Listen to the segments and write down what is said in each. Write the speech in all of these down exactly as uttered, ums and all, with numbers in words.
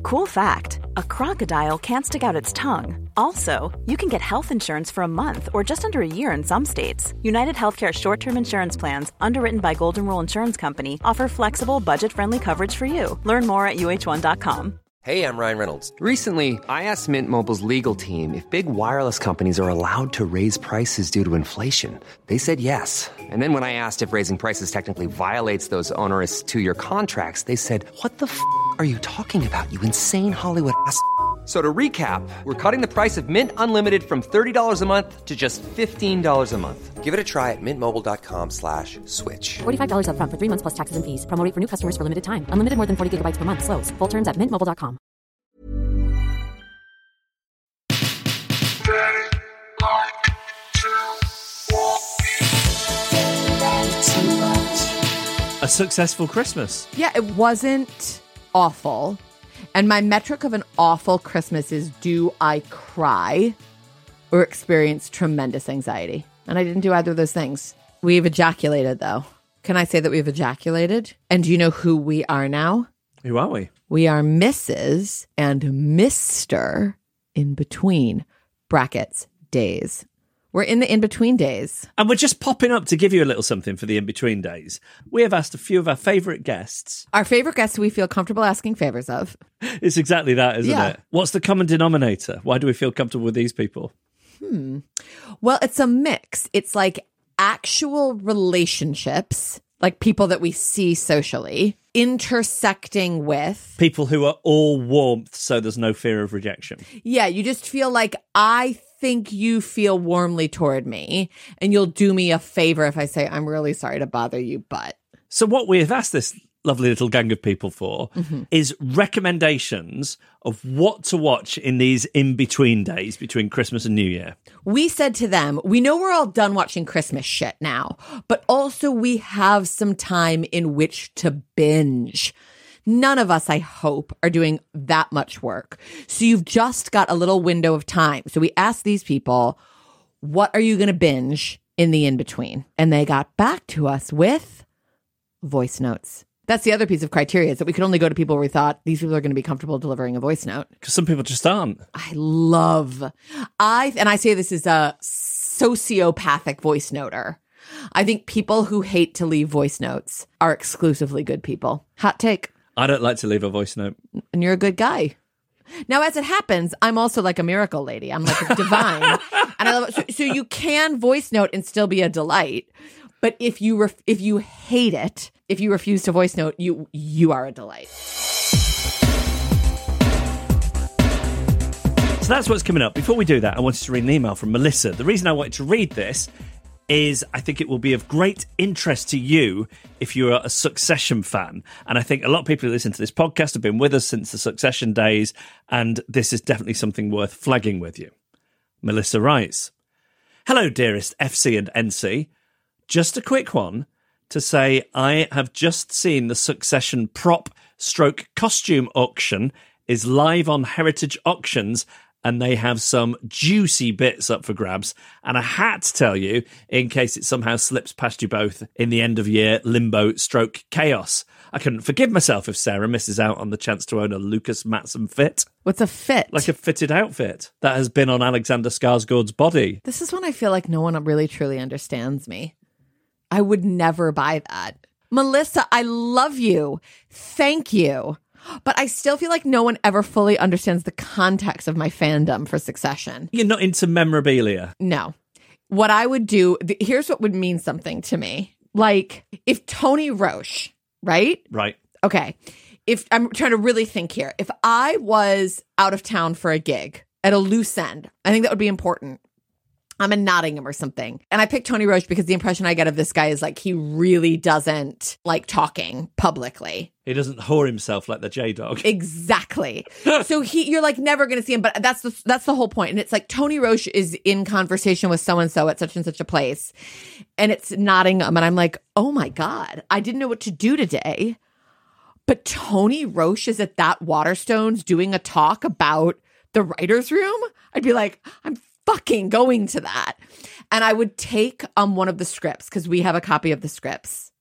Cool fact, a crocodile can't stick out its tongue. Also, you can get health insurance for a month or just under a year in some states. United Healthcare short-term insurance plans, underwritten by Golden Rule Insurance Company, offer flexible, budget-friendly coverage for you. Learn more at U H one dot com. Hey, I'm Ryan Reynolds. Recently, I asked Mint Mobile's legal team if big wireless companies are allowed to raise prices due to inflation. They said yes. And then when I asked if raising prices technically violates those onerous two-year contracts, they said, what the f*** are you talking about, you insane Hollywood ass f- So to recap, we're cutting the price of Mint Unlimited from thirty dollars a month to just fifteen dollars a month. Give it a try at mintmobile.com slash switch. forty-five dollars up front for three months plus taxes and fees. Promo rate for new customers for limited time. Unlimited more than forty gigabytes per month. Slows full terms at mint mobile dot com. A successful Christmas. Yeah, it wasn't awful. And my metric of an awful Christmas is, do I cry or experience tremendous anxiety? And I didn't do either of those things. We've ejaculated, though. Can I say that we've ejaculated? And do you know who we are now? Who are we? We are Missus and Mister in between brackets days. We're in the in-between days. And we're just popping up to give you a little something for the in-between days. We have asked a few of our favourite guests. Our favourite guests we feel comfortable asking favours of. It's exactly that, isn't Yeah. it? What's the common denominator? Why do we feel comfortable with these people? Hmm. Well, it's a mix. It's like actual relationships, like people that we see socially, intersecting with people who are all warmth, so there's no fear of rejection. Yeah, you just feel like, I think you feel warmly toward me, and you'll do me a favor if I say, I'm really sorry to bother you, but. So what we have asked this lovely little gang of people for mm-hmm. is recommendations of what to watch in these in-between days between Christmas and New Year. We said to them, we know we're all done watching Christmas shit now, but also we have some time in which to binge. None of us, I hope, are doing that much work. So you've just got a little window of time. So we asked these people, what are you going to binge in the in-between? And they got back to us with voice notes. That's the other piece of criteria, is that we could only go to people where we thought these people are going to be comfortable delivering a voice note. Because some people just aren't. I love, I, and I say this is a sociopathic voice noter. I think people who hate to leave voice notes are exclusively good people. Hot take. I don't like to leave a voice note. And you're a good guy. Now, as it happens, I'm also like a miracle lady. I'm like a divine. And I love it. So, so you can voice note and still be a delight. But if you ref- if you hate it, if you refuse to voice note, you you are a delight. So that's what's coming up. Before we do that, I wanted to read an email from Melissa. The reason I wanted to read this is I think it will be of great interest to you if you're a Succession fan. And I think a lot of people who listen to this podcast have been with us since the Succession days, and this is definitely something worth flagging with you. Melissa writes, hello, dearest F C and N C. Just a quick one to say I have just seen the Succession prop stroke costume auction is live on Heritage Auctions, and they have some juicy bits up for grabs. And I had to tell you, in case it somehow slips past you both in the end of year limbo stroke chaos. I couldn't forgive myself if Sarah misses out on the chance to own a Lucas Matson fit. What's a fit? Like a fitted outfit that has been on Alexander Skarsgård's body. This is when I feel like no one really truly understands me. I would never buy that. Melissa, I love you. Thank you. But I still feel like no one ever fully understands the context of my fandom for Succession. You're not into memorabilia? No. What I would do, th- here's what would mean something to me. Like, if Tony Roche, right? Right. Okay. If I'm trying to really think here. If I was out of town for a gig at a loose end, I think that would be important. I'm in Nottingham or something. And I picked Tony Roche because the impression I get of this guy is like he really doesn't like talking publicly. He doesn't whore himself like the J-Dog. Exactly. So he, you're like never going to see him, but that's the, that's the whole point. And it's like Tony Roche is in conversation with so-and-so at such and such a place. And it's Nottingham. And I'm like, oh my God, I didn't know what to do today. But Tony Roche is at that Waterstones doing a talk about the writer's room. I'd be like, I'm fucking going to that. And I would take um one of the scripts because we have a copy of the scripts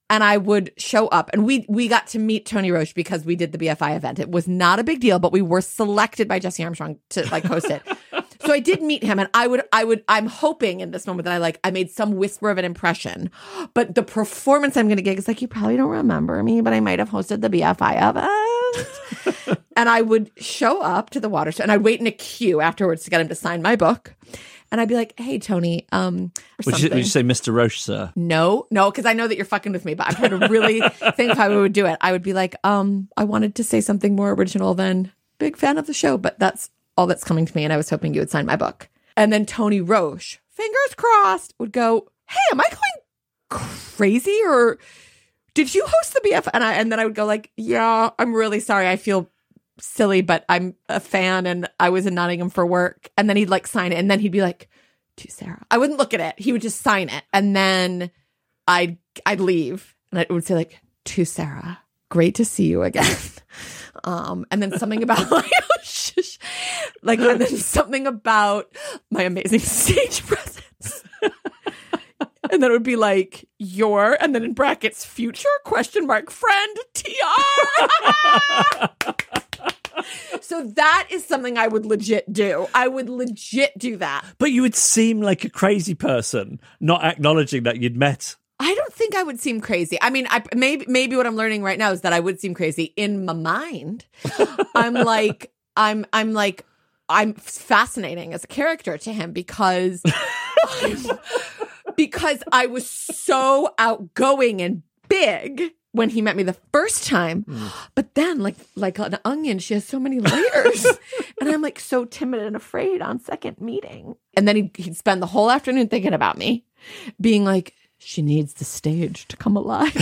and I would show up, and we we got to meet Tony Roche because we did the B F I event. It was not a big deal, but we were selected by Jesse Armstrong to like host it. So I did meet him, and I would, I would, I'm hoping in this moment that I like, I made some whisper of an impression, but the performance I'm going to give is like, you probably don't remember me, but I might have hosted the B F I event. And I would show up to the water show, and I'd wait in a queue afterwards to get him to sign my book. And I'd be like, hey, Tony, um, or Would you, would you say Mister Roche, sir? No, no, because I know that you're fucking with me, but I'm trying to really think of how we would do it. I would be like, um, I wanted to say something more original than big fan of the show, but that's all that's coming to me, and I was hoping you would sign my book. And then Tony Roche, fingers crossed, would go, hey, am I going crazy, or did you host the B F? And I and then I would go like, yeah, I'm really sorry. I feel silly, but I'm a fan, and I was in Nottingham for work. And then he'd like sign it, and then he'd be like, to Sarah. I wouldn't look at it. He would just sign it, and then I'd I'd leave, and I would say like, to Sarah, great to see you again. Um, and then something about like, like, and then something about my amazing stage presence. And then it would be like, your, and then in brackets, future question mark friend T R. So that is something I would legit do. I would legit do that. But you would seem like a crazy person, not acknowledging that you'd met. I don't think I would seem crazy. I mean, I, maybe maybe what I'm learning right now is that I would seem crazy in my mind. I'm like, I'm I'm like, I'm fascinating as a character to him because I'm, because I was so outgoing and big when he met me the first time. Mm. But then, like like an onion, she has so many layers. And I'm like so timid and afraid on second meeting. And then he'd, he'd spend the whole afternoon thinking about me, being like, she needs the stage to come alive.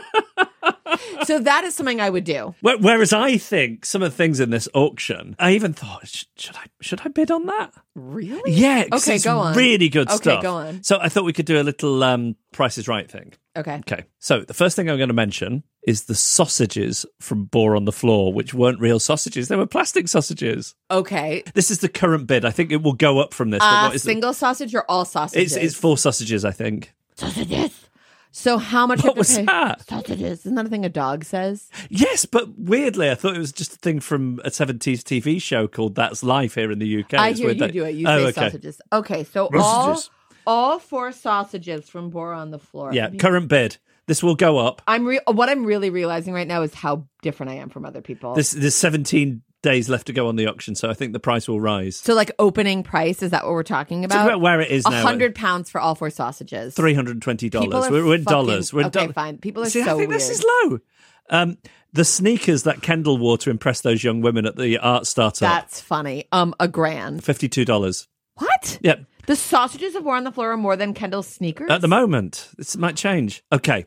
So that is something I would do. Whereas I think some of the things in this auction, I even thought, should I should I bid on that? Really? Yeah. Okay, it's go on. Really good okay, stuff. Okay, go on. So I thought we could do a little um, Price is Right thing. Okay. Okay. So the first thing I'm going to mention is the sausages from Boar on the Floor, which weren't real sausages. They were plastic sausages. Okay. This is the current bid. I think it will go up from this. Uh, but what is single it? sausage or all sausages? It's, it's four sausages, I think. Sausages. So how much? What you have was to pay? that? Sausages. Isn't that a thing a dog says? Yes, but weirdly, I thought it was just a thing from a seventies T V show called That's Life here in the U K. I It's hear weird you that- do it. You oh, say okay. sausages. Okay, so Sausages. all all four sausages from Boar on the Floor. Yeah, I mean, current bid. This will go up. I'm re- what I'm really realizing right now is how different I am from other people. This, there's seventeen days left to go on the auction, so I think the price will rise. So like opening price, is that what we're talking about? Talk about where it is now. A hundred pounds for all four sausages. three hundred twenty People dollars. are We're, we're in fucking- dollars. We're in okay, do- fine. People are See, so I think weird. this is low. Um, the sneakers that Kendall wore to impress those young women at the art startup. That's funny. Um, a grand. fifty-two dollars. What? Yep. The sausages of War on the Floor are more than Kendall's sneakers? At the moment. This might change. Okay.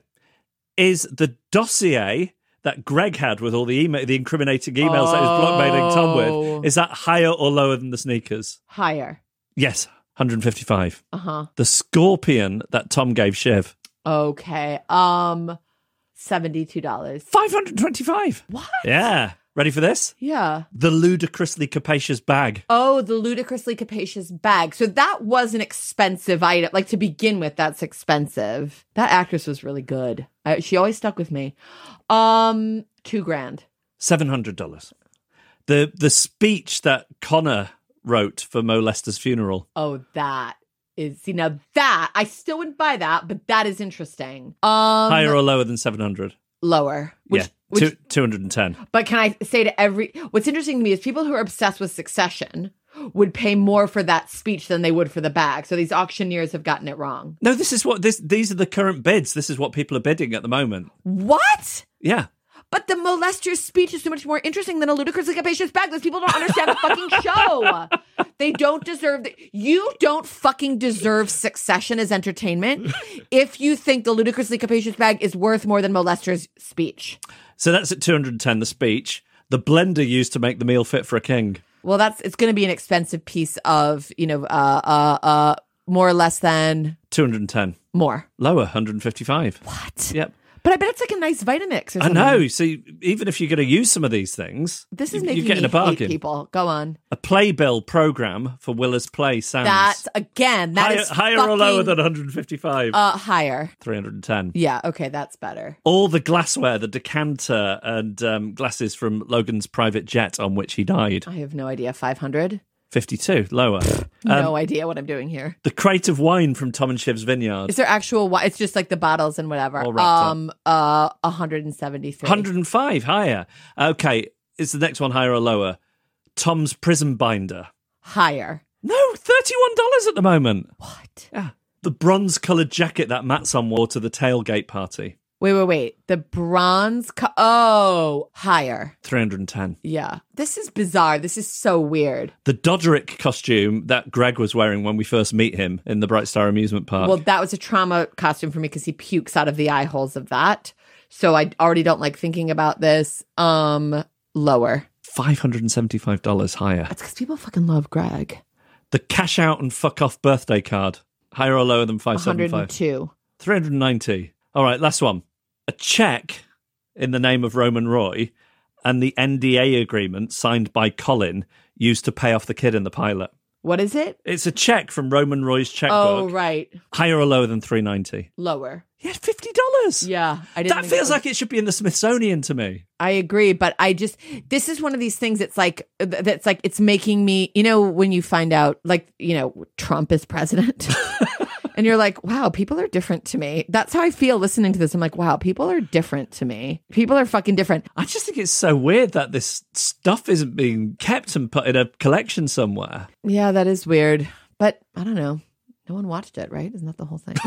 Is the dossier that Greg had with all the email, the incriminating emails that he was blockmailing Tom Oh. with, is that higher or lower than the sneakers? Higher. Yes, one hundred fifty-five. Uh-huh. The scorpion that Tom gave Shiv, Okay. Um, seventy-two dollars. five hundred twenty-five. What? Yeah. Ready for this? Yeah. The ludicrously capacious bag. Oh, the ludicrously capacious bag. So that was an expensive item. Like to begin with, that's expensive. That actress was really good. I, she always stuck with me. Um, two grand. seven hundred dollars. The the speech that Connor wrote for Mo Lester's funeral. Oh, that is, see, now that, I still wouldn't buy that, but that is interesting. Um, Higher or lower than seven hundred? Lower. Which, Yeah, which, two, two hundred ten. But can I say to every, what's interesting to me is people who are obsessed with Succession would pay more for that speech than they would for the bag. So these auctioneers have gotten it wrong. No, this is what this. These are the current bids. This is what people are bidding at the moment. What? Yeah. But the molester's speech is so much more interesting than a ludicrously capacious bag. Those people don't understand the fucking show. They don't deserve the, you don't fucking deserve Succession as entertainment if you think the ludicrously capacious bag is worth more than molester's speech. So that's at two hundred ten. The speech, the blender used to make the meal fit for a king. Well, that's it's going to be an expensive piece of, you know, uh, uh, uh, more or less than two hundred ten. More. Lower, one hundred fifty-five. What? Yep. But I bet it's like a nice Vitamix or I something. know. So even if you're going to use some of these things, This is you- making you're getting me a bargain. hate people. Go on. A Playbill program for Willer's Play sounds That's, again, that higher, is higher fucking, or lower than one hundred fifty-five? Uh, higher. three hundred ten. Yeah, okay, that's better. All the glassware, the decanter and um, glasses from Logan's private jet on which he died. I have no idea. five hundred? fifty-two, lower. No idea what I'm doing here. The crate of wine from Tom and Shiv's vineyard. Is there actual wine? It's just like the bottles and whatever. All wrapped up. um, uh, one hundred seventy-three. one hundred five, higher. Okay, is the next one higher or lower? Tom's prison binder. Higher. No, thirty-one dollars at the moment. What? Yeah. The bronze-coloured jacket that Mattson wore to the tailgate party. Wait, wait, wait. The bronze. Co- oh, higher. three hundred ten. Yeah. This is bizarre. This is so weird. The Doderick costume that Greg was wearing when we first meet him in the Bright Star amusement park. Well, that was a trauma costume for me because he pukes out of the eye holes of that. So I already don't like thinking about this. Um, lower. five hundred seventy-five dollars higher. That's because people fucking love Greg. The cash out and fuck off birthday card. Higher or lower than five one hundred seventy-five? two. three hundred ninety. All right, last one. A check in the name of Roman Roy and the N D A agreement signed by Colin used to pay off the kid in the pilot. What is it? It's a check from Roman Roy's checkbook. Oh, right. Higher or lower than three ninety? Lower. Yeah, fifty dollars. Yeah. I didn't That think feels it was- like it should be in the Smithsonian to me. I agree, but I just, this is one of these things it's like, that's like, it's making me, you know, when you find out, like, you know, Trump is president. And you're like, wow, people are different to me. That's how I feel listening to this. I'm like, wow, people are different to me. People are fucking different. I just think it's so weird that this stuff isn't being kept and put in a collection somewhere. Yeah, that is weird. But I don't know. No one watched it, right? Isn't that the whole thing?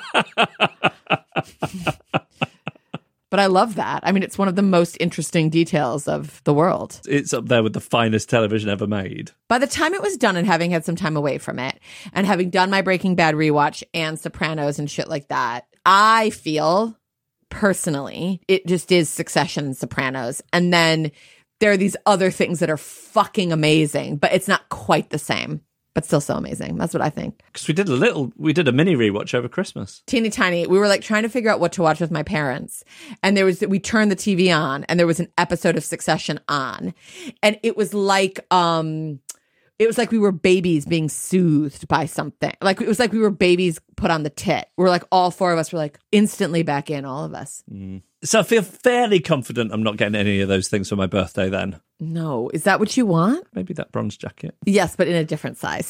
But I love that. I mean, it's one of the most interesting details of the world. It's up there with the finest television ever made. By the time it was done and having had some time away from it and having done my Breaking Bad rewatch and Sopranos and shit like that, I feel personally it just is Succession and Sopranos. And then there are these other things that are fucking amazing, but it's not quite the same, but still so amazing. That's what I think. Because we did a little, we did a mini rewatch over Christmas. Teeny tiny. We were like trying to figure out what to watch with my parents. And there was, we turned the T V on and there was an episode of Succession on. And it was like, um, it was like we were babies being soothed by something. Like it was like we were babies put on the tit. We're like, all four of us were like instantly back in, all of us. Mm. So I feel fairly confident I'm not getting any of those things for my birthday then. No. Is that what you want? Maybe that bronze jacket. Yes, but in a different size.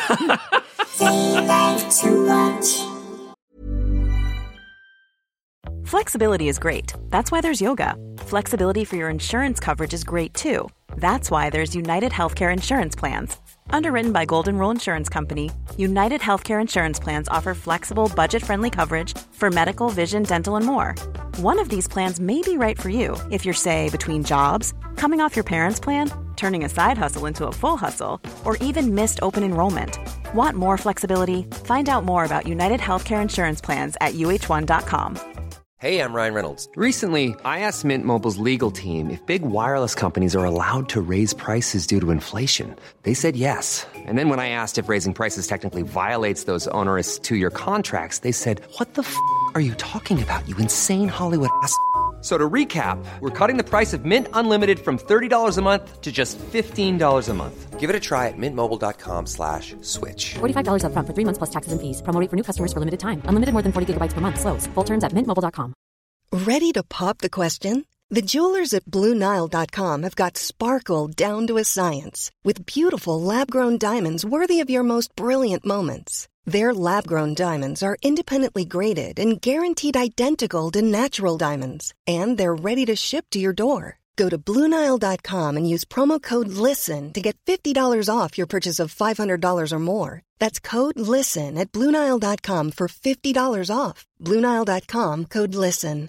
Flexibility is great. That's why there's yoga. Flexibility for your insurance coverage is great too. That's why there's United Healthcare Insurance Plans. Underwritten by Golden Rule Insurance Company, United Healthcare Insurance Plans offer flexible, budget-friendly coverage for medical, vision, dental, and more. One of these plans may be right for you if you're, say, between jobs, coming off your parents' plan, turning a side hustle into a full hustle, or even missed open enrollment. Want more flexibility? Find out more about United Healthcare Insurance Plans at U H one dot com. Hey, I'm Ryan Reynolds. Recently, I asked Mint Mobile's legal team if big wireless companies are allowed to raise prices due to inflation. They said yes. And then when I asked if raising prices technically violates those onerous two-year contracts, they said, what the f*** are you talking about, you insane Hollywood ass f- So to recap, we're cutting the price of Mint Unlimited from thirty dollars a month to just fifteen dollars a month. Give it a try at mintmobile.com slash switch. forty-five dollars up front for three months plus taxes and fees. Promo rate for new customers for limited time. Unlimited more than forty gigabytes per month. Slows full terms at mint mobile dot com. Ready to pop the question? The jewelers at Blue Nile dot com have got sparkle down to a science with beautiful lab-grown diamonds worthy of your most brilliant moments. Their lab-grown diamonds are independently graded and guaranteed identical to natural diamonds, and they're ready to ship to your door. Go to Blue Nile dot com and use promo code LISTEN to get fifty dollars off your purchase of five hundred dollars or more. That's code LISTEN at Blue Nile dot com for fifty dollars off. Blue Nile dot com, code LISTEN.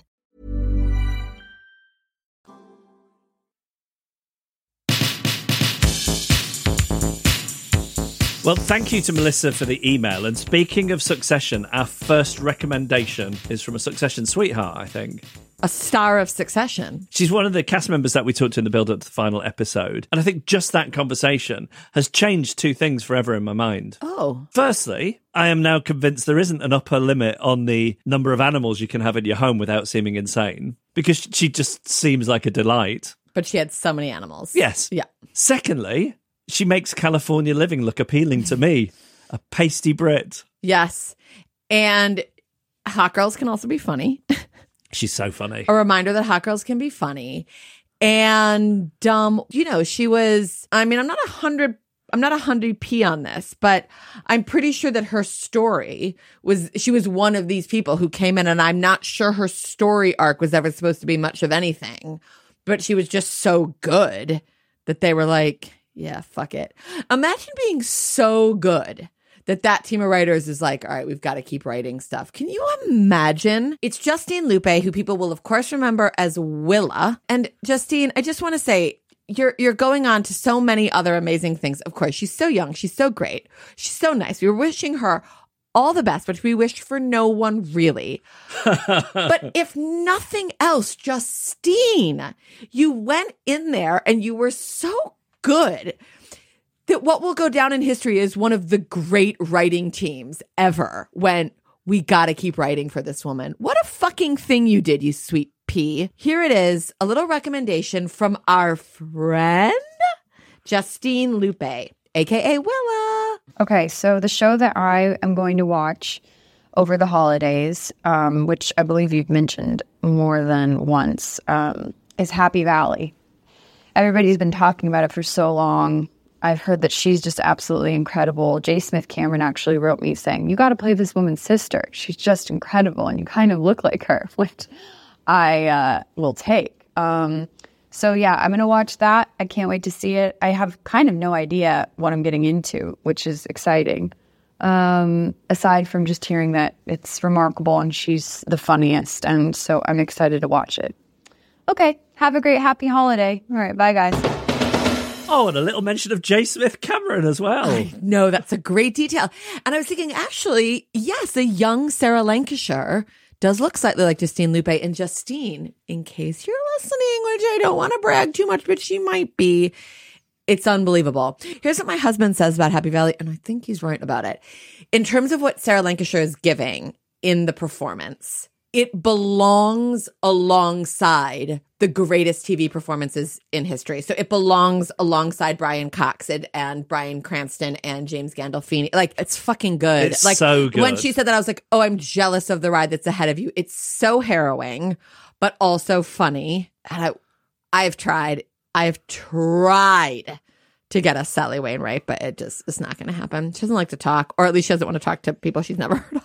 Well, thank you to Melissa for the email. And speaking of Succession, our first recommendation is from a Succession sweetheart, I think. a star of Succession. She's one of the cast members that we talked to in the build-up to the final episode. And I think just that conversation has changed two things forever in my mind. Oh. Firstly, I am now convinced there isn't an upper limit on the number of animals you can have in your home without seeming insane, because she just seems like a delight. But she had so many animals. Yes. Yeah. Secondly, she makes California living look appealing to me. A pasty Brit. Yes. And hot girls can also be funny. She's so funny. A reminder that hot girls can be funny. And, um, you know, she was, I mean, I'm not a hundred, I'm not a hundred P on this, but I'm pretty sure that her story was, she was one of these people who came in, and I'm not sure her story arc was ever supposed to be much of anything, but she was just so good that they were like, yeah, fuck it. Imagine being so good that that team of writers is like, all right, we've got to keep writing stuff. Can you imagine? It's Justine Lupe, who people will, of course, remember as Willa. And Justine, I just want to say, you're you're going on to so many other amazing things. Of course, she's so young. She's so great. She's so nice. We were wishing her all the best, which we wished for no one, really. But if nothing else, Justine, you went in there and you were so good that what will go down in history is one of the great writing teams ever when we got to keep writing for this woman. What a fucking thing you did, you sweet pea. Here it is, a little recommendation from our friend, Justine Lupe, a k a. Willa. Okay, so the show that I am going to watch over the holidays, um, which I believe you've mentioned more than once, um, is Happy Valley. Everybody's been talking about it for so long. I've heard that she's just absolutely incredible. J. Smith Cameron actually wrote me saying, you got to play this woman's sister. She's just incredible, and you kind of look like her, which I uh, will take. Um, so, yeah, I'm going to watch that. I can't wait to see it. I have kind of no idea what I'm getting into, which is exciting, um, aside from just hearing that it's remarkable and she's the funniest. And so I'm excited to watch it. Okay, have a great, happy holiday. All right, bye, guys. Oh, and a little mention of J. Smith Cameron as well. I know, that's a great detail. And I was thinking, actually, yes, a young Sarah Lancashire does look slightly like Justine Lupe. And Justine, in case you're listening, which I don't want to brag too much, but she might be, it's unbelievable. Here's what my husband says about Happy Valley, and I think he's right about it. In terms of what Sarah Lancashire is giving in the performance, it belongs alongside the greatest T V performances in history. So it belongs alongside Brian Cox and, and Bryan Cranston and James Gandolfini. Like, it's fucking good. It's like, so good. When she said that, I was like, oh, I'm jealous of the ride that's ahead of you. It's so harrowing, but also funny. And I, I've tried, I've tried to get us Sally Wainwright, but it just is not going to happen. She doesn't like to talk, or at least she doesn't want to talk to people she's never heard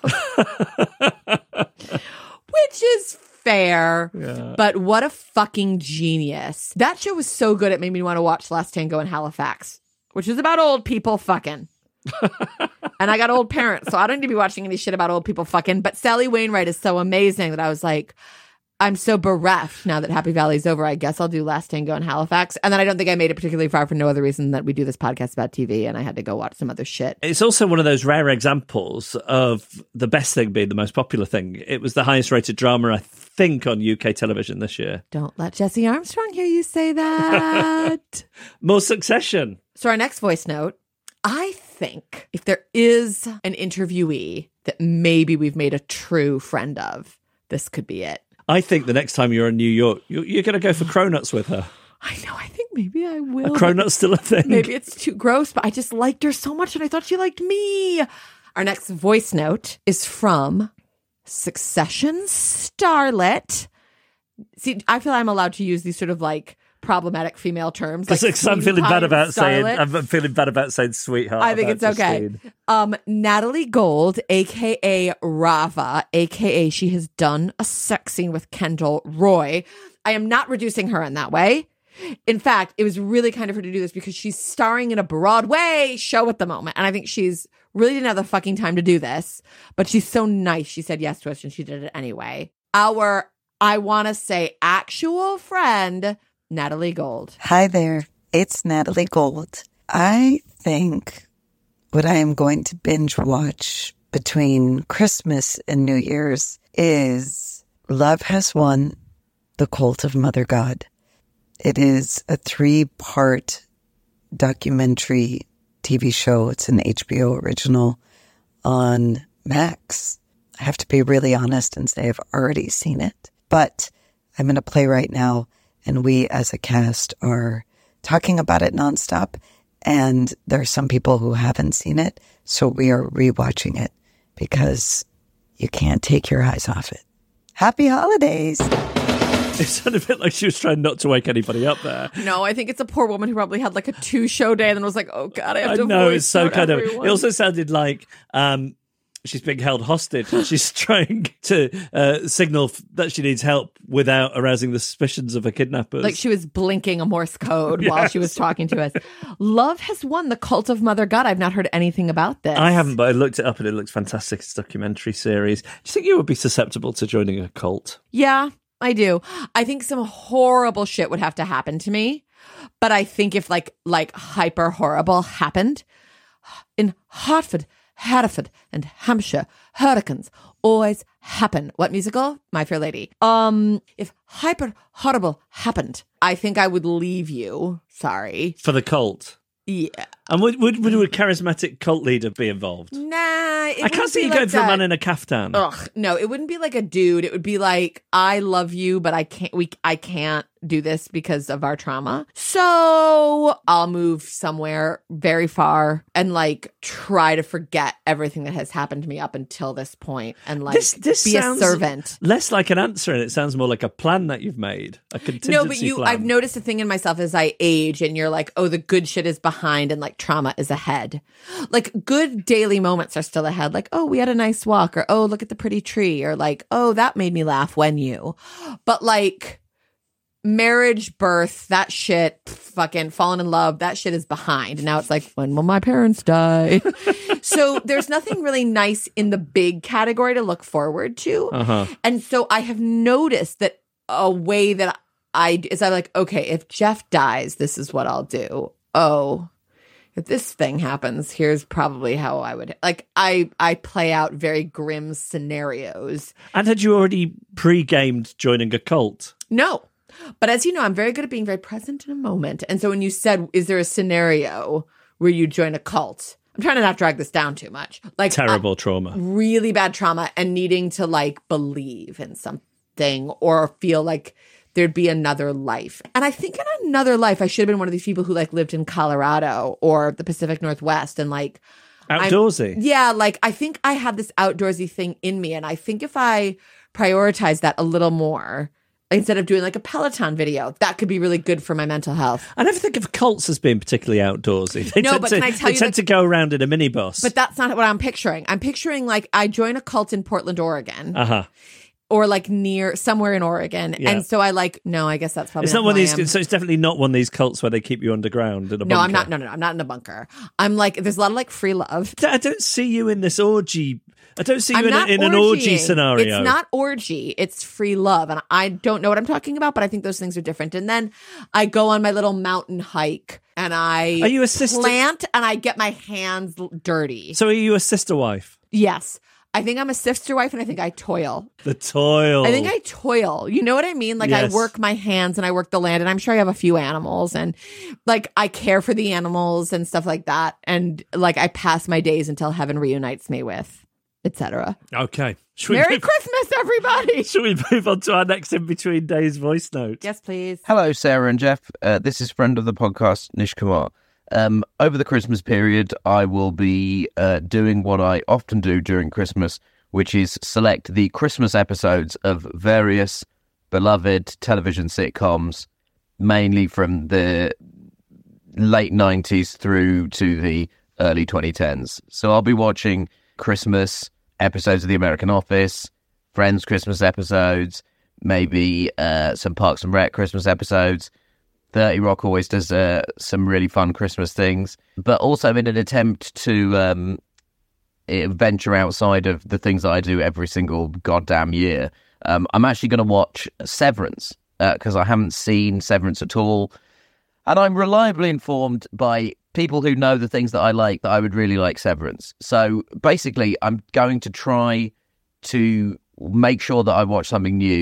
of. Which is fair, yeah. But what a fucking genius. That show was so good, it made me want to watch Last Tango in Halifax, which is about old people fucking. And I got old parents, so I don't need to be watching any shit about old people fucking. But Sally Wainwright is so amazing that I was like, I'm so bereft now that Happy Valley's over. I guess I'll do Last Tango in Halifax. And then I don't think I made it particularly far for no other reason that we do this podcast about T V and I had to go watch some other shit. It's also one of those rare examples of the best thing being the most popular thing. It was the highest rated drama, I think, on U K television this year. Don't let Jesse Armstrong hear you say that. More Succession. So our next voice note, I think if there is an interviewee that maybe we've made a true friend of, this could be it. I think the next time you're in New York, you're, you're going to go for Cronuts with her. I know. I think maybe I will. Are Cronuts still a thing? Maybe it's too gross, but I just liked her so much and I thought she liked me. Our next voice note is from Succession starlet. See, I feel I'm allowed to use these sort of like problematic female terms. Like I'm feeling bad about starlet. saying. I'm feeling bad about saying sweetheart. I think it's okay. Um, Natalie Gold, aka Rava, aka she has done a sex scene with Kendall Roy. I am not reducing her in that way. In fact, it was really kind of her to do this because she's starring in a Broadway show at the moment, and I think she's really didn't have the fucking time to do this. But she's so nice. She said yes to us, and she did it anyway. Our, I want to say, actual friend, Natalie Gold. Hi there, it's Natalie Gold. I think what I am going to binge watch between Christmas and New Year's is Love Has Won The Cult of Mother God. It is a three-part documentary T V show. It's an H B O original on Max. I have to be really honest and say I've already seen it, but I'm going to play right now, and we as a cast are talking about it nonstop, and there are some people who haven't seen it, so we are rewatching it because you can't take your eyes off it. Happy holidays! It sounded a bit like she was trying not to wake anybody up there. No, I think it's a poor woman who probably had like a two show day and then was like, oh God, I have to I know, voice it's so out kind everyone. of. It also sounded like um, she's being held hostage and she's trying to uh, signal f- that she needs help without arousing the suspicions of her kidnappers. Like she was blinking a Morse code Yes. while she was talking to us. Love has won. The Cult of Mother God. I've not heard anything about this. I haven't, but I looked it up and it looks fantastic. It's a documentary series. Do you think you would be susceptible to joining a cult? Yeah, I do. I think some horrible shit would have to happen to me. But I think if like like hyper horrible happened in Hartford, Hereford, and Hampshire, hurricanes always happen. What musical? My Fair Lady. Um, if hyper horrible happened, I think I would leave you. Sorry. For the cult? Yeah. And would, would, would a charismatic cult leader be involved? Nah. It I can't wouldn't see be you like going for a that. man in a caftan. Ugh, no, it wouldn't be like a dude. It would be like, I love you, but I can't, we, I can't do this because of our trauma. So I'll move somewhere very far and like try to forget everything that has happened to me up until this point and like This, this be sounds a servant. less like an answer and it sounds more like a plan that you've made. A contingency No, but you, plan. I've noticed a thing in myself as I age and you're like, oh, the good shit is behind and like trauma is ahead. Like good daily moments are still ahead. Like, oh, we had a nice walk or, oh, look at the pretty tree or like, oh, that made me laugh when you. But like marriage, birth, that shit, fucking falling in love, that shit is behind. And now it's like, when will my parents die? So there's nothing really nice in the big category to look forward to. Uh-huh. And so I have noticed that a way that I is I'm like, okay, if Jeff dies, this is what I'll do. Oh, if this thing happens, here's probably how I would like I I play out very grim scenarios. And had you already pre-gamed joining a cult? No. But as you know, I'm very good at being very present in a moment. And so when you said, is there a scenario where you join a cult? I'm trying to not drag this down too much. Like Terrible uh, trauma. Really bad trauma and needing to like believe in something or feel like there'd be another life. And I think in another life, I should have been one of these people who like lived in Colorado or the Pacific Northwest and like Outdoorsy. I'm, yeah, like I think I have this outdoorsy thing in me. And I think if I prioritize that a little more, instead of doing like a Peloton video, that could be really good for my mental health. I never think of cults as being particularly outdoorsy. They No, tend but to, can I tell they you tend that- to go around in a minibus. But that's not what I'm picturing. I'm picturing like I join a cult in Portland, Oregon. Uh-huh. Or like near somewhere in Oregon. Yeah. And so I like, no, I guess that's probably It's not not one of who I these. am. So it's definitely not one of these cults where they keep you underground in a No, bunker. I'm not. No, no, no. I'm not in a bunker. I'm like, there's a lot of like free love. I don't see you in this orgy. I don't see you I'm in, a, not in an orgy orgying. scenario. It's not orgy. It's free love. And I don't know what I'm talking about, but I think those things are different. And then I go on my little mountain hike and I Are you a sister- plant and I get my hands l- dirty. So are you a sister wife? Yes. I think I'm a sister wife and I think I toil. The toil. I think I toil. You know what I mean? Like Yes. I work my hands and I work the land and I'm sure I have a few animals and like I care for the animals and stuff like that. And like I pass my days until heaven reunites me with, et cetera. Okay. Should we Merry move- Christmas, everybody. Should we move on to our next in between days voice note? Yes, please. Hello, Sarah and Jeff. Uh, this is friend of the podcast, Nish Kumar. Um, over the Christmas period, I will be uh, doing what I often do during Christmas, which is select the Christmas episodes of various beloved television sitcoms, mainly from the late nineties through to the early twenty tens. So I'll be watching Christmas episodes of The American Office, Friends Christmas episodes, maybe uh, some Parks and Rec Christmas episodes. thirty Rock always does uh, some really fun Christmas things, but also in an attempt to um, venture outside of the things that I do every single goddamn year. Um, I'm actually going to watch Severance because uh, I haven't seen Severance at all. And I'm reliably informed by people who know the things that I like that I would really like Severance. So basically, I'm going to try to make sure that I watch something new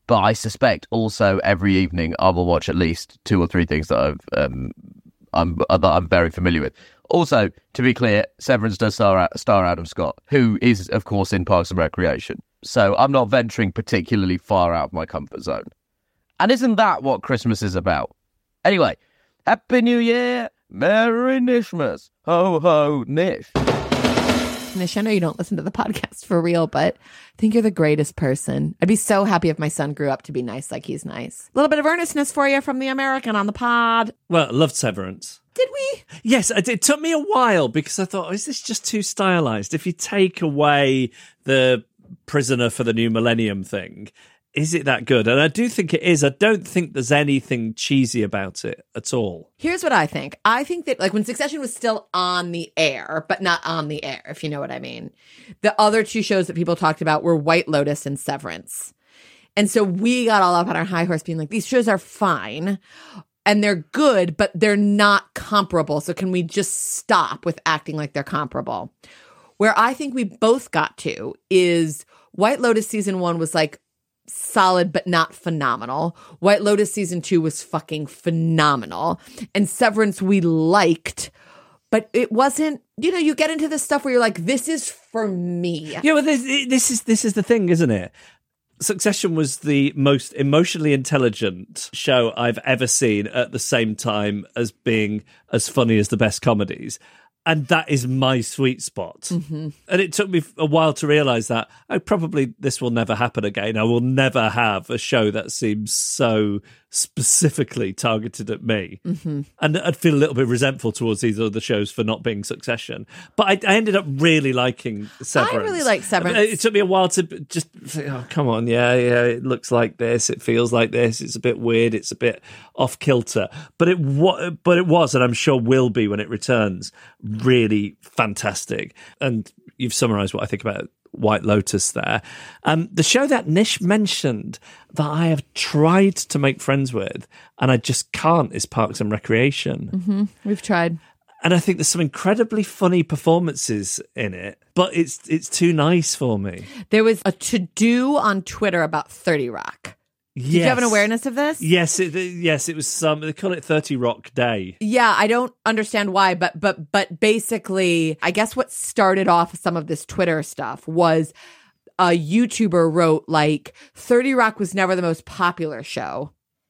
But I suspect also every evening I will watch at least two or three things that I've um, I'm that I'm very familiar with. Also, to be clear, Severance does star, star Adam Scott, who is, of course, in Parks and Recreation. So I'm not venturing particularly far out of my comfort zone. And isn't that what Christmas is about? Anyway, Happy New Year, Merry Nishmas, ho ho Nish. Nish, I know you don't listen to the podcast for real, but I think you're the greatest person. I'd be so happy if my son grew up to be nice like he's nice. A little bit of earnestness for you from the American on the pod. Well, I loved Severance. Did we? Yes, it took me a while because I thought, oh, is this just too stylized? If you take away the prisoner for the new millennium thing, is it that good? And I do think it is. I don't think there's anything cheesy about it at all. Here's what I think. I think that like when Succession was still on the air, but not on the air, if you know what I mean, the other two shows that people talked about were White Lotus and Severance. And so we got all up on our high horse being like, these shows are fine and they're good, but they're not comparable. So can we just stop with acting like they're comparable? Where I think we both got to is White Lotus season one was like, solid but not phenomenal. White Lotus season two was fucking phenomenal. And Severance we liked, but it wasn't, you know, you get into this stuff where you're like, this is for me. Yeah, well, this, this is this is the thing, isn't it? Succession was the most emotionally intelligent show I've ever seen at the same time as being as funny as the best comedies. And that is my sweet spot. Mm-hmm. And it took me a while to realise that oh, probably this will never happen again. I will never have a show that seems so specifically targeted at me. Mm-hmm. And I'd feel a little bit resentful towards these other shows for not being Succession. But I, I ended up really liking Severance. I really like Severance. It took me a while to just think, oh, come on, yeah, yeah, it looks like this, it feels like this, it's a bit weird, it's a bit off kilter. But it, wa- but it was, and I'm sure will be when it returns, really fantastic. And you've summarised what I think about White Lotus there. Um, the show that Nish mentioned that I have tried to make friends with and I just can't is Parks and Recreation. Mm-hmm. We've tried. And I think there's some incredibly funny performances in it, but it's it's too nice for me. There was a to-do on Twitter about thirty Rock. Yes. Did you have an awareness of this? Yes, it, yes, it was some. They call it thirty Rock Day. Yeah, I don't understand why, but but but basically, I guess what started off some of this Twitter stuff was a YouTuber wrote like thirty Rock was never the most popular show,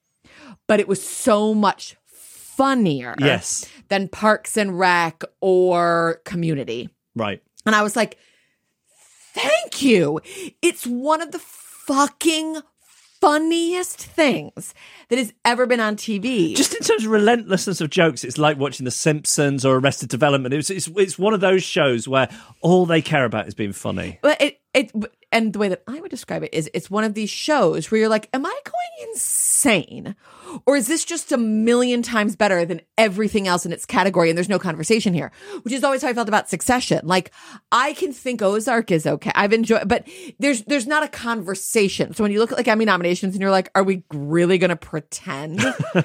but it was so much funnier yes. than Parks and Rec or Community. Right. And I was like, thank you. It's one of the fucking funniest things that has ever been on T V. Just in terms of relentlessness of jokes, it's like watching The Simpsons or Arrested Development. It's it's, it's one of those shows where all they care about is being funny. But it it and the way that I would describe it is it's one of these shows where you're like, am I going insane? Or is this just a million times better than everything else in its category? And there's no conversation here, which is always how I felt about Succession. Like, I can think Ozark is okay. I've enjoyed, but there's there's not a conversation. So when you look at like Emmy nominations and you're like, are we really going to pretend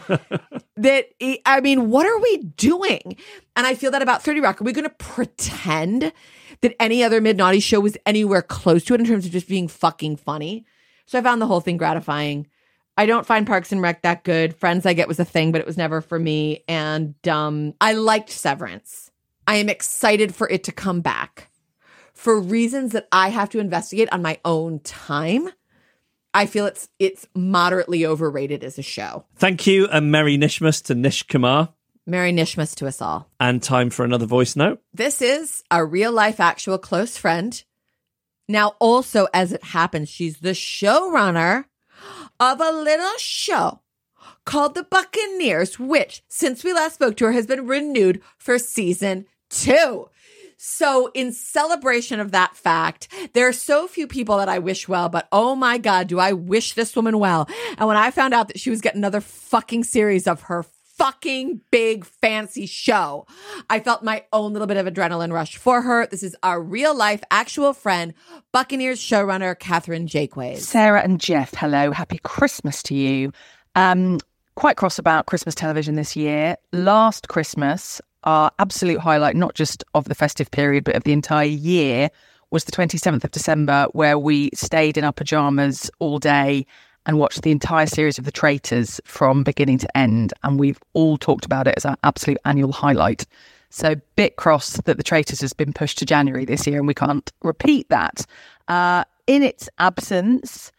that, I mean, what are we doing? And I feel that about thirty Rock. Are we going to pretend that any other mid-noughties show was anywhere close to it in terms of just being fucking funny? So I found the whole thing gratifying. I don't find Parks and Rec that good. Friends, I get, was a thing, but it was never for me. And um, I liked Severance. I am excited for it to come back. For reasons that I have to investigate on my own time, I feel it's it's moderately overrated as a show. Thank you, and Merry Nishmas to Nish Kumar. Merry Nishmas to us all. And time for another voice note. This is a real-life actual close friend. Now, also, as it happens, she's the showrunner of a little show called The Buccaneers, which, since we last spoke to her, has been renewed for season two. So in celebration of that fact, there are so few people that I wish well, but oh my God, do I wish this woman well. And when I found out that she was getting another fucking series of her fucking big fancy show, I felt my own little bit of adrenaline rush for her. This is our real life actual friend, Buccaneers showrunner Catherine Jakeways. Sarah and Jeff, hello. Happy Christmas to you. Um, quite cross about Christmas television this year. Last Christmas, our absolute highlight, not just of the festive period, but of the entire year, was the twenty-seventh of December, where we stayed in our pajamas all day and watched the entire series of The Traitors from beginning to end. And we've all talked about it as our absolute annual highlight. So bit cross that The Traitors has been pushed to January this year and we can't repeat that. Uh, in its absence,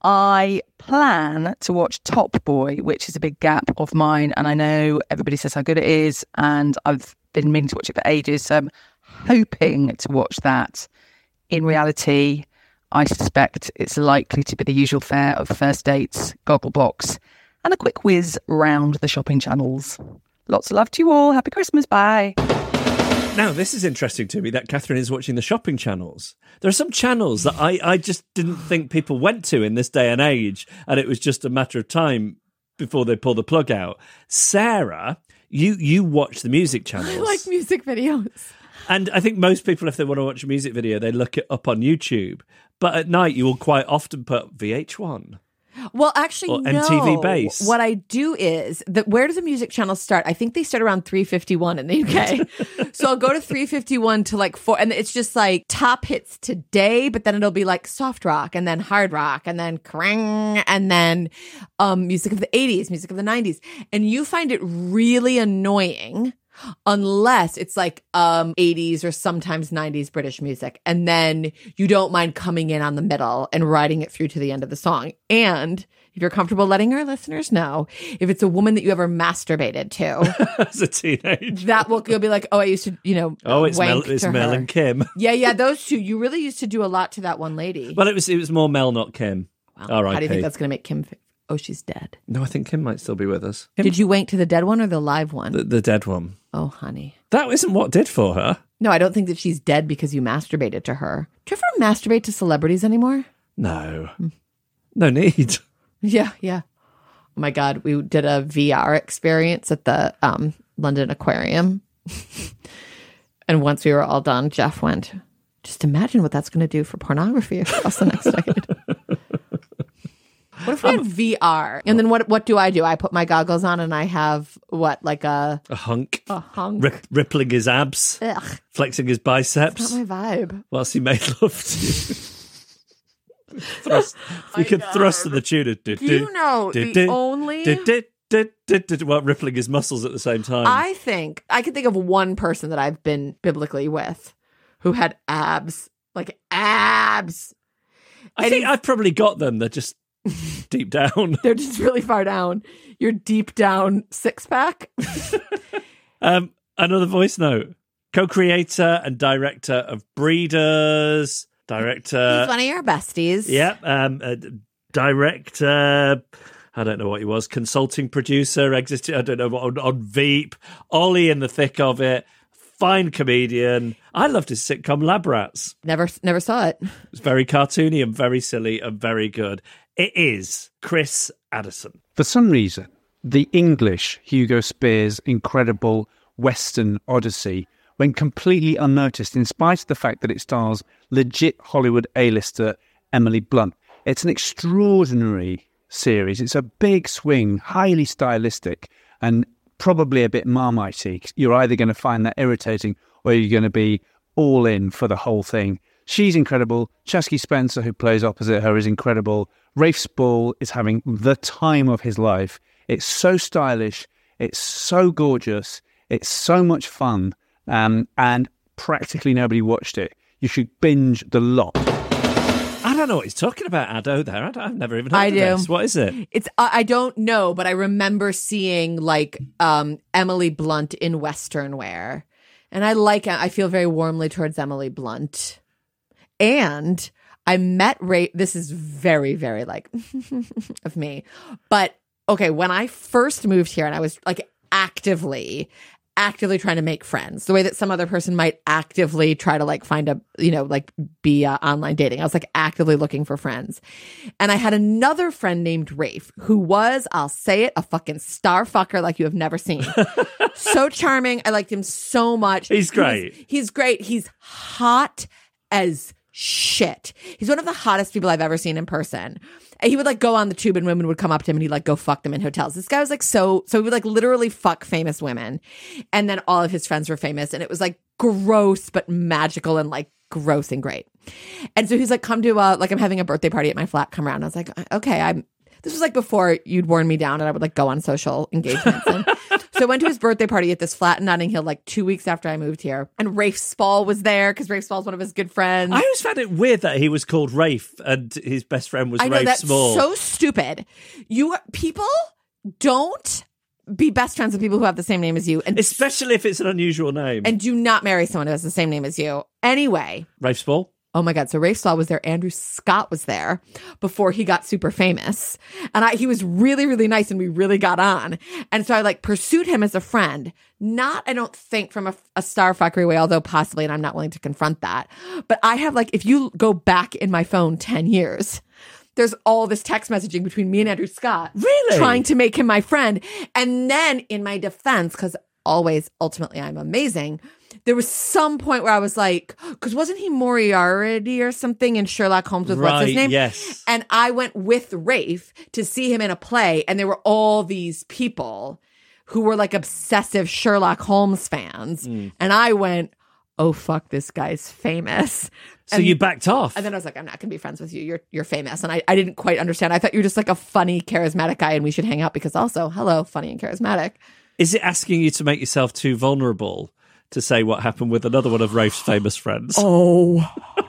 I plan to watch Top Boy, which is a big gap of mine. And I know everybody says how good it is. And I've been meaning to watch it for ages. So I'm hoping to watch that. In reality, I suspect it's likely to be the usual fare of first dates, Gogglebox, and a quick whiz round the shopping channels. Lots of love to you all. Happy Christmas. Bye. Now, this is interesting to me that Catherine is watching the shopping channels. There are some channels that I, I just didn't think people went to in this day and age, and it was just a matter of time before they pull the plug out. Sarah, you, you watch the music channels. I like music videos. And I think most people, if they want to watch a music video, they look it up on YouTube. But at night, you will quite often put V H one. Well, actually, or no. M T V Base. What I do is that where does the music channel start? I think they start around three fifty-one in the U K. So I'll go to three fifty-one to like four, and it's just like top hits today, but then it'll be like soft rock and then hard rock and then krang and then um, music of the eighties, music of the nineties. And you find it really annoying unless it's like um eighties or sometimes nineties British music, and then you don't mind coming in on the middle and riding it through to the end of the song. And if you're comfortable letting our listeners know, if it's a woman that you ever masturbated to as a teenager, that will, you'll be like, oh, I used to, you know, oh, it's wank Mel, it's to Mel her. and Kim. Yeah, yeah, those two. You really used to do a lot to that one lady. Well, it was it was more Mel, not Kim. Wow. All right. How do you think that's going to make Kim? F- oh, she's dead. No, I think Kim might still be with us. Kim? Did you wank to the dead one or the live one? The, the dead one. Oh, honey. That isn't what did for her. No, I don't think that she's dead because you masturbated to her. Do you ever masturbate to celebrities anymore? No. No need. Yeah, yeah. Oh my God, we did a V R experience at the um, London Aquarium. And once we were all done, Jeff went, just imagine what that's going to do for pornography across the next decade. What if we had V R? And then what What do I do? I put my goggles on and I have, what, like a... A hunk. A hunk. Rip, rippling his abs. Ugh. Flexing his biceps. It's not my vibe. Whilst he made love to you. Thrust. You could thrust to the tune. Do you know the only... While rippling his muscles at the same time. I think, I can think of one person that I've been biblically with who had abs. Like abs. I think I've probably got them. They're just deep down. They're just really far down. Your deep down six pack. um, another voice note. Co-creator and director of Breeders. Director. He's one of your besties. Yep. Yeah, um, uh, director. I don't know what he was. Consulting producer. Existing. I don't know what on, on Veep. Ollie in the thick of it. Fine comedian. I loved his sitcom Lab Rats. Never, never saw it. It's very cartoony and very silly and very good. It is Chris Addison. For some reason, the English Hugo Spears' incredible Western Odyssey went completely unnoticed in spite of the fact that it stars legit Hollywood A-lister Emily Blunt. It's an extraordinary series. It's a big swing, highly stylistic, and probably a bit Marmite-y. You're either going to find that irritating or you're going to be all in for the whole thing. She's incredible. Chasky Spencer, who plays opposite her, is incredible. Rafe Spall is having the time of his life. It's so stylish. It's so gorgeous. It's so much fun. Um, and practically nobody watched it. You should binge the lot. I don't know what he's talking about, Addo, there. I don't, I've never even heard I of do. this. What is it? It's I I don't know, but I remember seeing like um, Emily Blunt in Western wear. And I like, I feel very warmly towards Emily Blunt. And I met Ray. This is very, very like of me. But okay, when I first moved here and I was like actively, actively trying to make friends, the way that some other person might actively try to like find a, you know, like be uh, online dating. I was like actively looking for friends. And I had another friend named Rafe who was, I'll say it, a fucking star fucker like you have never seen. So charming. I liked him so much. He's great. He's, he's great. He's hot as shit. He's one of the hottest people I've ever seen in person. And he would like go on the tube and women would come up to him and he'd like go fuck them in hotels. This guy was like so, so he would like literally fuck famous women. And then all of his friends were famous and it was like gross, but magical and like gross and great. And so he's like, come to a, like I'm having a birthday party at my flat, come around. I was like, okay, I'm, This was like before you'd worn me down and I would like go on social engagements. And so I went to his birthday party at this flat in Notting Hill like two weeks after I moved here. And Rafe Spall was there because Rafe Spall's one of his good friends. I always found it weird that he was called Rafe and his best friend was I know, Rafe that's Small. so stupid. You people don't be best friends with people who have the same name as you. And, especially if it's an unusual name. And do not marry someone who has the same name as you. Anyway. Rafe Spall? Oh my God. So Rafe Spall was there. Andrew Scott was there before he got super famous. And I, he was really, really nice and we really got on. And so I like pursued him as a friend. Not, I don't think from a, a star fuckery way, although possibly, and I'm not willing to confront that. But I have like, if you go back in my phone ten years, there's all this text messaging between me and Andrew Scott. Really? Trying to make him my friend. And then in my defense, because always, ultimately, I'm amazing, there was some point where I was like, because wasn't he Moriarty or something in Sherlock Holmes with right, what's his name? Yes. And I went with Rafe to see him in a play, and there were all these people who were like obsessive Sherlock Holmes fans. Mm. And I went, oh, fuck, this guy's famous. So and, you backed off. And then I was like, I'm not going to be friends with you. You're you're famous. And I, I didn't quite understand. I thought you were just like a funny, charismatic guy, and we should hang out because also, hello, funny and charismatic. Is it asking you to make yourself too vulnerable to say what happened with another one of Rafe's famous friends? Oh.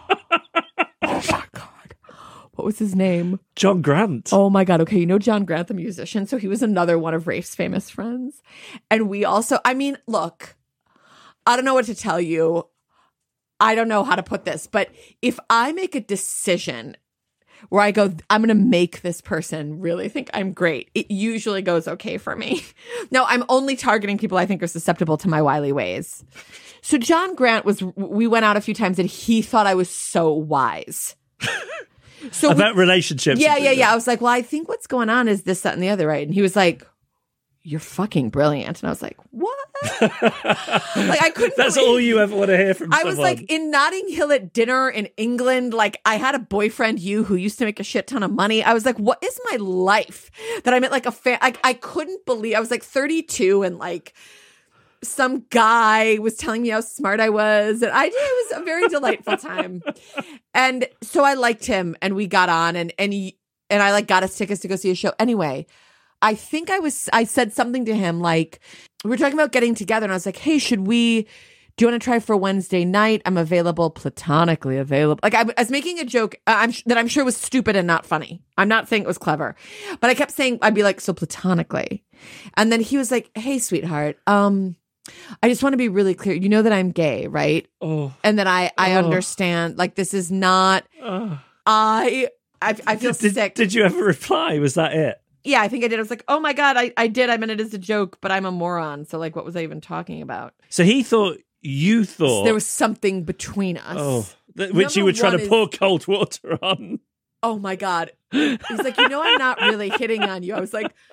Oh, my God. What was his name? John Grant. Oh, my God. Okay, you know John Grant, the musician? So he was another one of Rafe's famous friends. And we also, I mean, look, I don't know what to tell you. I don't know how to put this, but if I make a decision where I go, I'm going to make this person really think I'm great, it usually goes okay for me. No, I'm only targeting people I think are susceptible to my wily ways. So John Grant was, we went out a few times and he thought I was so wise. So About we, relationships. Yeah, yeah, yeah. I was like, well, I think what's going on is this, that, and the other, right? And he was like, you're fucking brilliant. And I was like, what? Like I couldn't That's believe- all you ever want to hear from I someone. was like in Notting Hill at dinner in England. Like I had a boyfriend, you, who used to make a shit ton of money. I was like, what is my life that I'm at like a fan? Like I couldn't believe I was like thirty-two and like some guy was telling me how smart I was. And I did, it was a very delightful time. And so I liked him and we got on and, and he, and I like got us tickets to go see a show. Anyway, I think I was, I said something to him like, we were talking about getting together and I was like, hey, should we, do you want to try for Wednesday night? I'm available, platonically available. Like I was making a joke uh, I'm, that I'm sure was stupid and not funny. I'm not saying it was clever, but I kept saying, I'd be like, so platonically. And then he was like, hey, sweetheart, um, I just want to be really clear. You know that I'm gay, right? Oh. And then I, I Oh. understand, like, this is not, Oh. I, I, I feel did, sick. Did you ever reply? Was that it? Yeah, I think I did. I was like, oh my God, I, I did. I meant it as a joke, but I'm a moron. So, like, what was I even talking about? So he thought you thought There was something between us. Oh, th- which you Number were trying one to is- pour cold water on. Oh my God. He's like, you know, I'm not really hitting on you. I was like,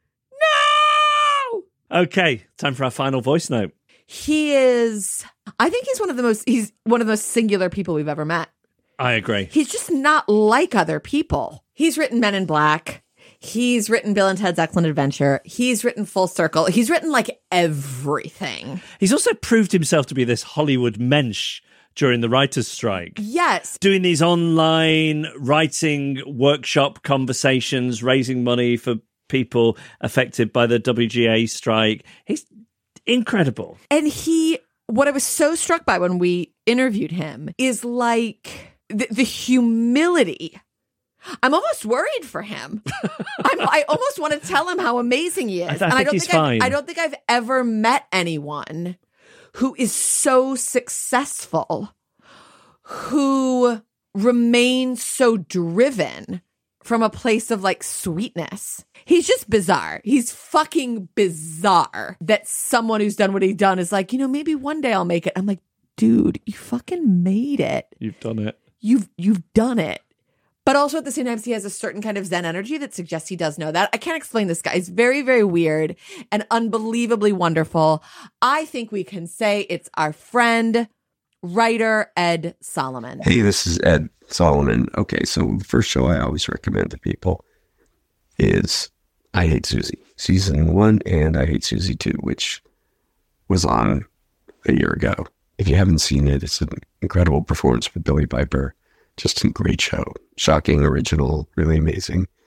no! Okay, time for our final voice note. He is, I think he's one of the most, he's one of the most singular people we've ever met. I agree. He's just not like other people. He's written Men in Black. He's written Bill and Ted's Excellent Adventure. He's written Full Circle. He's written like everything. He's also proved himself to be this Hollywood mensch during the writer's strike. Yes. Doing these online writing workshop conversations, raising money for people affected by the W G A strike. He's incredible. And he, what I was so struck by when we interviewed him is like the, the humility. I'm almost worried for him. I'm, I almost want to tell him how amazing he is. I, I and think I don't he's think fine. I've, I don't think I've ever met anyone who is so successful, who remains so driven from a place of like sweetness. He's just bizarre. He's fucking bizarre that someone who's done what he's done is like, you know, maybe one day I'll make it. I'm like, dude, you fucking made it. You've done it. You've you've done it. But also at the same time, he has a certain kind of Zen energy that suggests he does know that. I can't explain this guy. He's very, very weird and unbelievably wonderful. I think we can say it's our friend, writer Ed Solomon. Hey, this is Ed Solomon. Okay, so the first show I always recommend to people is I Hate Susie, season one, and I Hate Susie two, which was on a year ago. If you haven't seen it, it's an incredible performance with Billy Piper. Just a great show. Shocking, original, really amazing.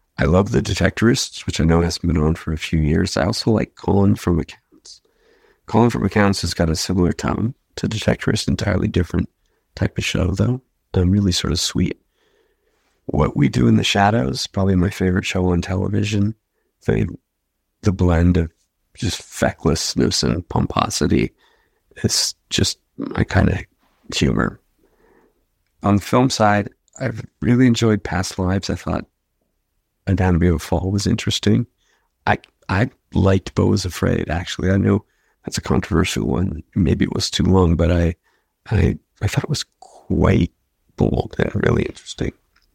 I love The Detectorists, which I know hasn't been on for a few years. I also like Colin from Accounts. Colin from Accounts has got a similar tone to Detectorists, entirely different type of show, though. Um, really sort of sweet. What We Do in the Shadows, probably my favorite show on television. The, the blend of just fecklessness and pomposity. It's just my kind of humor. On the film side, I've really enjoyed Past Lives. I thought Anatomy of a Fall was interesting. I I liked Beau Was Afraid, actually. I know that's a controversial one. Maybe it was too long, but I I I thought it was quite bold and really interesting.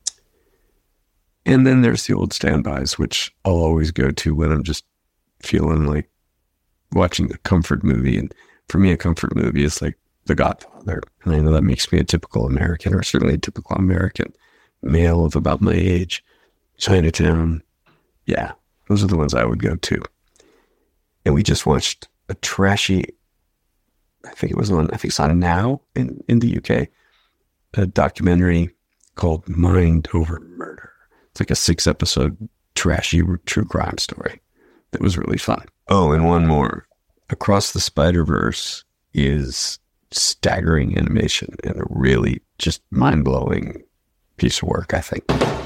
And then there's the old standbys, which I'll always go to when I'm just feeling like watching a comfort movie. And for me, a comfort movie is like The Godfather. And I know that makes me a typical American, or certainly a typical American male of about my age. Chinatown. Yeah, those are the ones I would go to. And we just watched a trashy, I think it was on, I think it's on Now in, in the U K, a documentary called Mind Over Murder. It's like a six episode trashy true crime story that was really fun. Oh, and one more. Across the Spider-Verse is staggering animation and a really just mind-blowing piece of work, I think.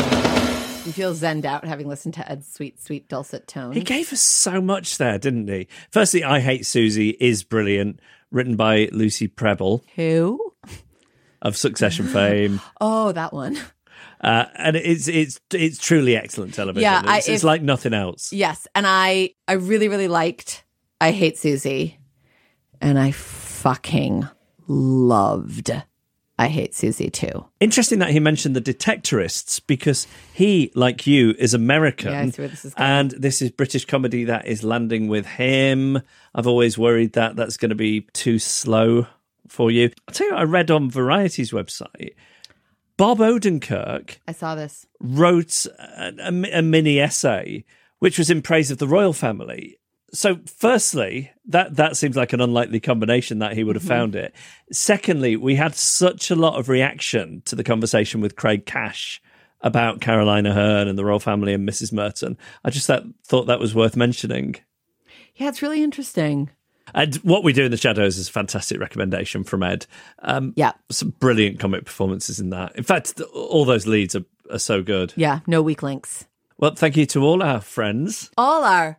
You feel zenned out having listened to Ed's sweet, sweet dulcet tones. He gave us so much there, didn't he? Firstly, I Hate Susie is brilliant, written by Lucy Prebble. Who? Of Succession fame. Oh, that one. Uh, and it's it's it's truly excellent television. Yeah, it's, I, it's if, like nothing else. Yes, and I I really, really liked I Hate Susie, and I fucking loved I Hate Susie too. Interesting that he mentioned The Detectorists, because he, like you, is American. Yeah, I see where this is going. And this is British comedy that is landing with him. I've always worried that that's going to be too slow for you. I'll tell you what I read on Variety's website. Bob Odenkirk I saw this. wrote a, a, a mini essay which was in praise of the royal family. So firstly, that, that seems like an unlikely combination that he would have mm-hmm. found it. Secondly, we had such a lot of reaction to the conversation with Craig Cash about Caroline Aherne and the royal family and Missus Merton. I just that, thought that was worth mentioning. Yeah, it's really interesting. And What We Do in the Shadows is a fantastic recommendation from Ed. Um, yeah. Some brilliant comic performances in that. In fact, all those leads are, are so good. Yeah, no weak links. Well, thank you to all our friends. All our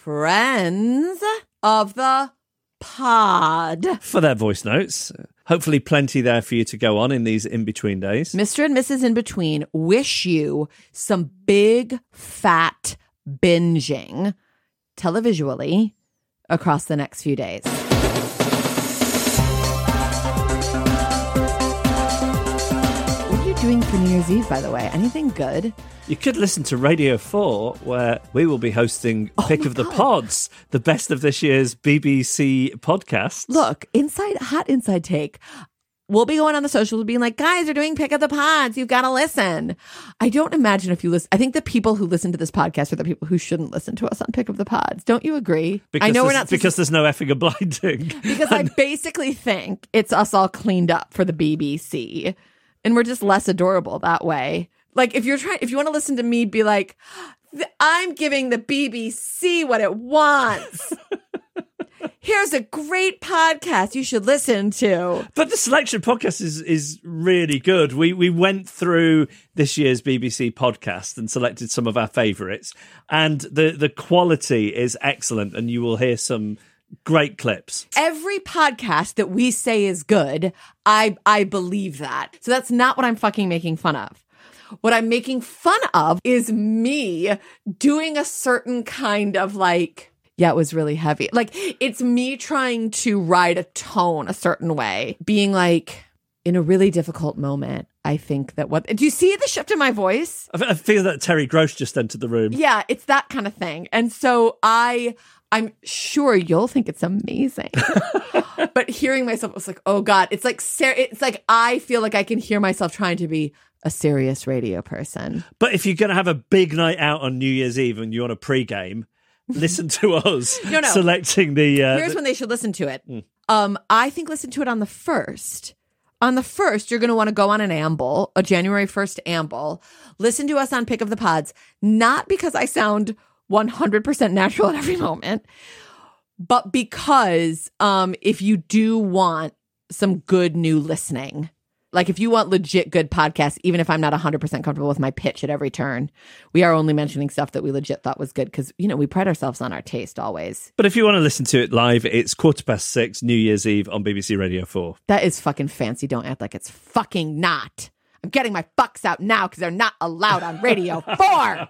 friends of the pod. For their voice notes. Hopefully plenty there for you to go on in these in-between days. Mister and Missus In-Between wish you some big, fat binging televisually across the next few days. What are you doing for New Year's Eve, by the way? Anything good? You could listen to Radio four, where we will be hosting oh Pick of the God. Pods, the best of this year's B B C podcasts. Look, inside hot inside take. We'll be going on the socials being like, guys are doing Pick of the Pods. You've got to listen. I don't imagine if you listen. I think the people who listen to this podcast are the people who shouldn't listen to us on Pick of the Pods. Don't you agree? Because I know we're not because to, there's no effing or blinding. Because I basically think it's us all cleaned up for the B B C, and we're just less adorable that way. Like if you're trying, if you want to listen to me be like, I'm giving the B B C what it wants. Here's a great podcast you should listen to. But the selection podcast is is really good. We we went through this year's B B C podcast and selected some of our favourites, and the the quality is excellent. And you will hear some great clips. Every podcast that we say is good, I I believe that. So that's not what I'm fucking making fun of. What I'm making fun of is me doing a certain kind of like. Yeah, it was really heavy. Like, it's me trying to ride a tone a certain way, being like, in a really difficult moment, I think that what... Do you see the shift in my voice? I feel that Terry Gross just entered the room. Yeah, it's that kind of thing. And so I, I'm sure you'll think it's amazing. But hearing myself, I was like, oh God, it's like, ser- it's like I feel like I can hear myself trying to be a serious radio person. But if you're going to have a big night out on New Year's Eve and you want a pregame... listen to us no, no. selecting the... Uh, Here's the... when they should listen to it. Mm. Um, I think listen to it on the first On the first, you're going to want to go on an amble, a January first amble. Listen to us on Pick of the Pods, not because I sound one hundred percent natural at every moment, but because um, if you do want some good new listening, like if you want legit good podcasts, even if I'm not one hundred percent comfortable with my pitch at every turn, we are only mentioning stuff that we legit thought was good because, you know, we pride ourselves on our taste always. But if you want to listen to it live, it's quarter past six, New Year's Eve on B B C Radio four. That is fucking fancy. Don't act like it's fucking not. I'm getting my fucks out now because they're not allowed on Radio four.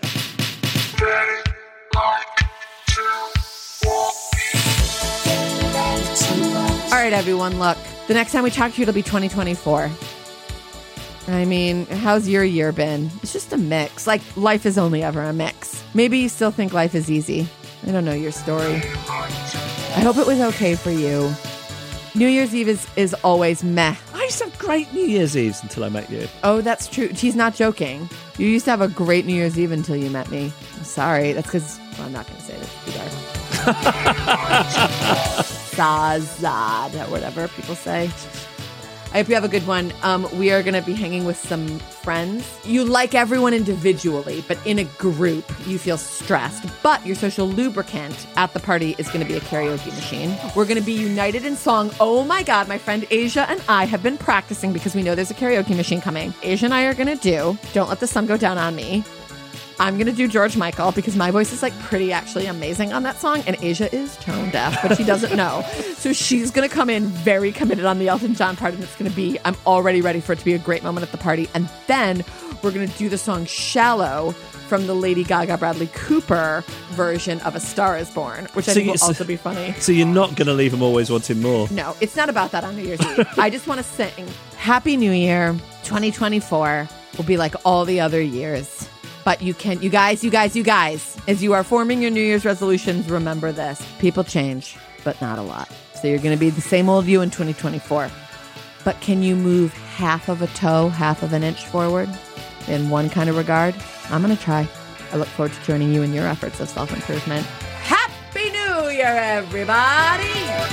All right, everyone, look. The next time we talk to you, it'll be twenty twenty-four. I mean, how's your year been? It's just a mix. Like, life is only ever a mix. Maybe you still think life is easy. I don't know your story. I hope it was okay for you. New Year's Eve is, is always meh. I used to have great New Year's Eves until I met you. Oh, that's true. She's not joking. You used to have a great New Year's Eve until you met me. I'm sorry. That's because, well, I'm not going to say this. Too dark. Zazad, or whatever people say. I hope you have a good one. Um, we are going to be hanging with some friends. You like everyone individually, but in a group, you feel stressed. But your social lubricant at the party is going to be a karaoke machine. We're going to be united in song. Oh my God, my friend Asia and I have been practicing because we know there's a karaoke machine coming. Asia and I are going to do Don't Let the Sun Go Down on Me. I'm going to do George Michael because my voice is like pretty actually amazing on that song. And Asia is tone deaf, but she doesn't know. So she's going to come in very committed on the Elton John part. And it's going to be, I'm already ready for it to be a great moment at the party. And then we're going to do the song Shallow from the Lady Gaga Bradley Cooper version of A Star Is Born, which I So think you- will so- also be funny. So you're not going to leave them always wanting more? No, it's not about that on New Year's Eve. I just want to sing Happy New Year. twenty twenty-four will be like all the other years. But you can, you guys, you guys, you guys, as you are forming your New Year's resolutions, remember this. People change, but not a lot. So you're going to be the same old you in twenty twenty-four. But can you move half of a toe, half of an inch forward in one kind of regard? I'm going to try. I look forward to joining you in your efforts of self-improvement. Happy New Year, everybody!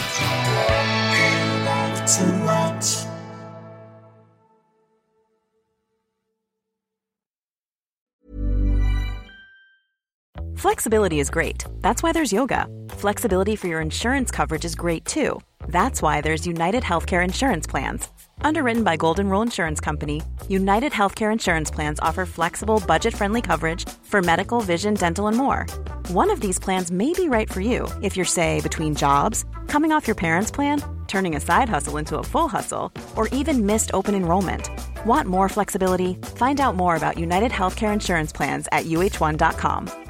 Flexibility is great. That's why there's yoga. Flexibility for your insurance coverage is great too. That's why there's United Healthcare Insurance Plans. Underwritten by Golden Rule Insurance Company, United Healthcare Insurance Plans offer flexible, budget-friendly coverage for medical, vision, dental, and more. One of these plans may be right for you if you're, say, between jobs, coming off your parents' plan, turning a side hustle into a full hustle, or even missed open enrollment. Want more flexibility? Find out more about United Healthcare Insurance Plans at U H one dot com.